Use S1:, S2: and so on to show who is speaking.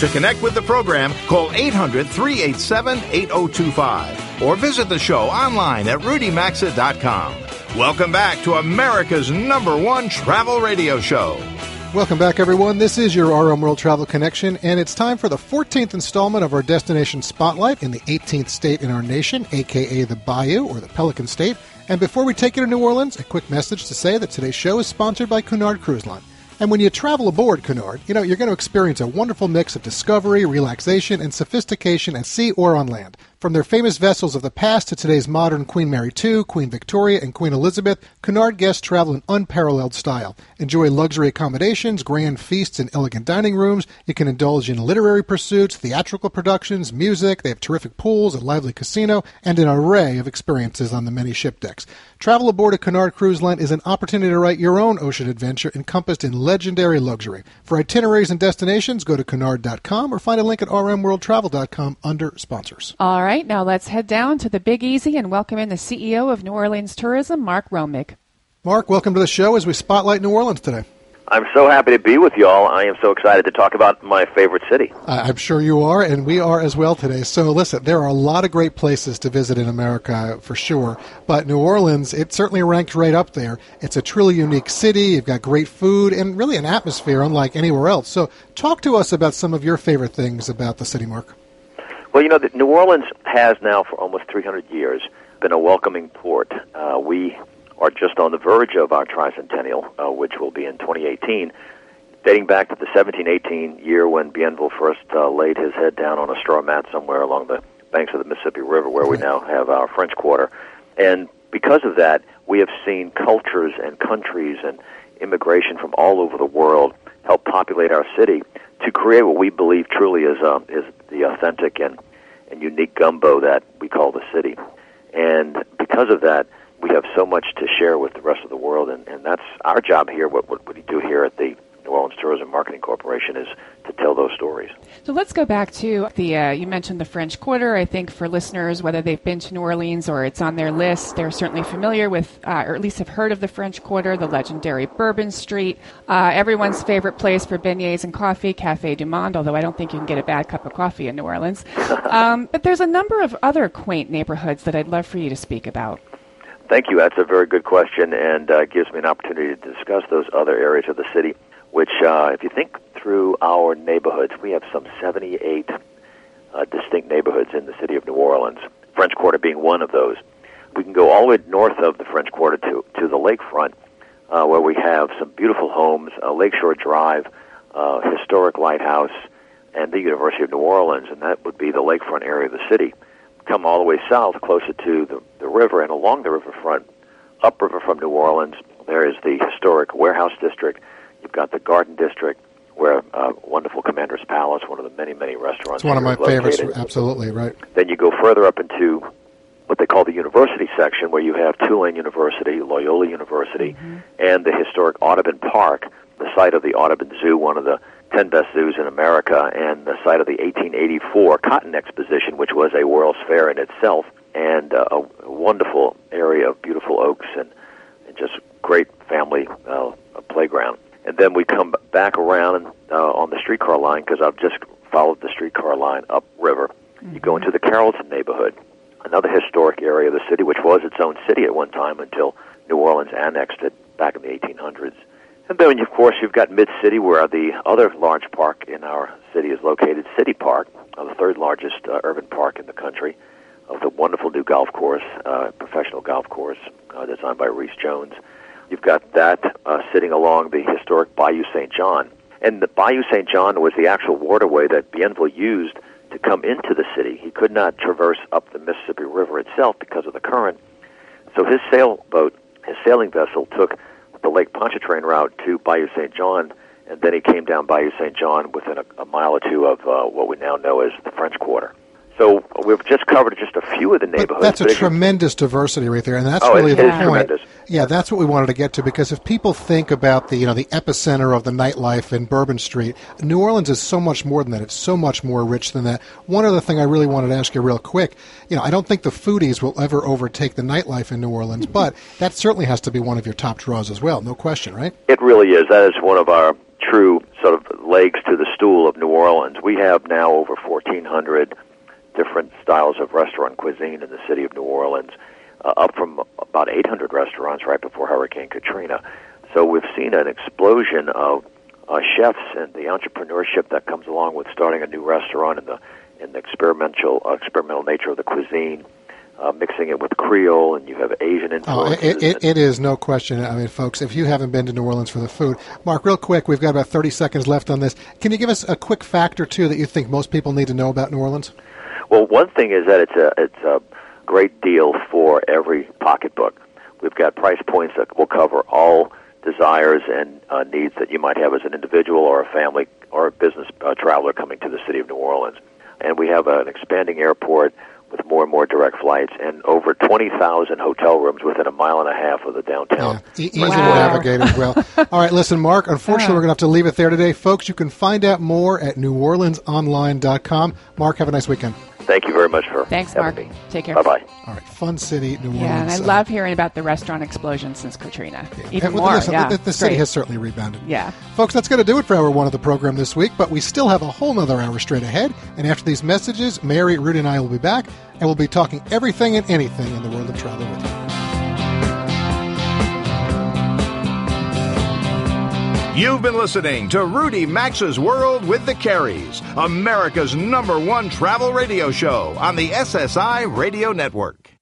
S1: To connect with the program, call 800-387-8025 or visit the show online at rudymaxa.com. Welcome back to America's #1 travel radio show.
S2: Welcome back, everyone. This is your RM World Travel Connection, and it's time for the 14th installment of our Destination Spotlight in the 18th state in our nation, a.k.a. the Bayou, or the Pelican State. And before we take you to New Orleans, a quick message to say that today's show is sponsored by Cunard Cruise Line. And when you travel aboard Cunard, you're going to experience a wonderful mix of discovery, relaxation, and sophistication at sea or on land. From their famous vessels of the past to today's modern Queen Mary II, Queen Victoria, and Queen Elizabeth, Cunard guests travel in unparalleled style. Enjoy luxury accommodations, grand feasts, and elegant dining rooms. You can indulge in literary pursuits, theatrical productions, music. They have terrific pools, a lively casino, and an array of experiences on the many ship decks. Travel aboard a Cunard Cruise Line is an opportunity to write your own ocean adventure encompassed in legendary luxury. For itineraries and destinations, go to Cunard.com or find a link at rmworldtravel.com under sponsors.
S3: All right, now let's head down to the Big Easy and welcome in the CEO of New Orleans Tourism, Mark Romig.
S2: Mark, welcome to the show as we spotlight New Orleans today.
S4: I'm so happy to be with you all. I am so excited to talk about my favorite city.
S2: I'm sure you are, and we are as well today. So listen, there are a lot of great places to visit in America for sure, but New Orleans, it certainly ranks right up there. It's a truly unique city. You've got great food and really an atmosphere unlike anywhere else. So talk to us about some of your favorite things about the city, Mark.
S4: Well, New Orleans has now for almost 300 years been a welcoming port. We are just on the verge of our tricentennial, which will be in 2018, dating back to the 1718 year when Bienville first laid his head down on a straw mat somewhere along the banks of the Mississippi River, where we now have our French Quarter. And because of that, we have seen cultures and countries and immigration from all over the world help populate our city to create what we believe truly is the authentic and unique gumbo that we call the city. And because of that, we have so much to share with the rest of the world, and that's our job here. What we do here at the New Orleans Tourism Marketing Corporation is to tell those stories.
S3: So let's go back to you mentioned the French Quarter. I think for listeners, whether they've been to New Orleans or it's on their list, they're certainly familiar with, or at least have heard of the French Quarter, the legendary Bourbon Street, everyone's favorite place for beignets and coffee, Café du Monde, although I don't think you can get a bad cup of coffee in New Orleans. But there's a number of other quaint neighborhoods that I'd love for you to speak about.
S4: Thank you. That's a very good question, and gives me an opportunity to discuss those other areas of the city, which, if you think through our neighborhoods, we have some 78 distinct neighborhoods in the city of New Orleans, French Quarter being one of those. We can go all the way north of the French Quarter to the lakefront, where we have some beautiful homes, Lakeshore Drive, historic lighthouse, and the University of New Orleans, and that would be the lakefront area of the city. Come all the way south, closer to the river, and along the riverfront, upriver from New Orleans, there is the historic Warehouse District. You've got the Garden District, where wonderful Commander's Palace, one of the many, many restaurants.
S2: It's one of my favorites,
S4: located.
S2: Absolutely, right.
S4: Then you go further up into what they call the University section, where you have Tulane University, Loyola University, and the historic Audubon Park, the site of the Audubon Zoo, one of the 10 best zoos in America, and the site of the 1884 Cotton Exposition, which was a World's Fair in itself, and a wonderful area of beautiful oaks and just great family playground. And then we come back around on the streetcar line, because I've just followed the streetcar line upriver. You go into the Carrollton neighborhood, another historic area of the city, which was its own city at one time until New Orleans annexed it back in the 1800s. And then, of course, you've got Mid-City, where the other large park in our city is located, City Park, the third largest urban park in the country, with a wonderful new golf course, professional golf course, designed by Reese Jones. You've got that sitting along the historic Bayou St. John. And the Bayou St. John was the actual waterway that Bienville used to come into the city. He could not traverse up the Mississippi River itself because of the current. So his sailboat, his sailing vessel, took the Lake Pontchartrain route to Bayou St. John, and then he came down Bayou St. John within a mile or two of what we now know as the French Quarter. So we've just covered just a few of the neighborhoods.
S2: But that's a tremendous diversity right there, and that's really the point.
S4: Tremendous.
S2: Yeah, that's what we wanted to get to, because if people think about the epicenter of the nightlife in Bourbon Street, New Orleans is so much more than that. It's so much more rich than that. One other thing I really wanted to ask you real quick, I don't think the foodies will ever overtake the nightlife in New Orleans, but that certainly has to be one of your top draws as well, no question, right?
S4: It really is. That is one of our true sort of legs to the stool of New Orleans. We have now over 1,400 different styles of restaurant cuisine in the city of New Orleans, up from about 800 restaurants right before Hurricane Katrina. So we've seen an explosion of chefs and the entrepreneurship that comes along with starting a new restaurant and the experimental nature of the cuisine. Mixing it with Creole, and you have Asian influences.
S2: It is, no question. I mean, folks, if you haven't been to New Orleans for the food, Mark, real quick, we've got about 30 seconds left on this. Can you give us a quick fact or two that you think most people need to know about New Orleans?
S4: Well, one thing is that it's a great deal for every pocketbook. We've got price points that will cover all desires and needs that you might have as an individual or a family or a business traveler coming to the city of New Orleans. And we have an expanding airport with more and more direct flights, and over 20,000 hotel rooms within a mile and a half of the downtown.
S2: Yeah, easy to navigate as well. All right, listen, Mark, unfortunately, we're going to have to leave it there today. Folks, you can find out more at NewOrleansOnline.com. Mark, have a nice weekend.
S4: Thank you very much for
S3: Thanks,
S4: having
S3: Mark.
S4: me.
S3: Take care.
S4: Bye-bye.
S2: All right, fun city, New Orleans.
S3: Yeah, and I love hearing about the restaurant explosion since Katrina. Even
S2: well,
S3: more,
S2: listen,
S3: yeah.
S2: the city has certainly rebounded.
S3: Yeah.
S2: Folks, that's going to do it for Hour 1 of the program this week, but we still have a whole nother hour straight ahead. And after these messages, Mary, Rudy, and I will be back, and we'll be talking everything and anything in the world of travel with you.
S1: You've been listening to Rudy Maxa's World with the Careys, America's #1 travel radio show on the SSI Radio Network.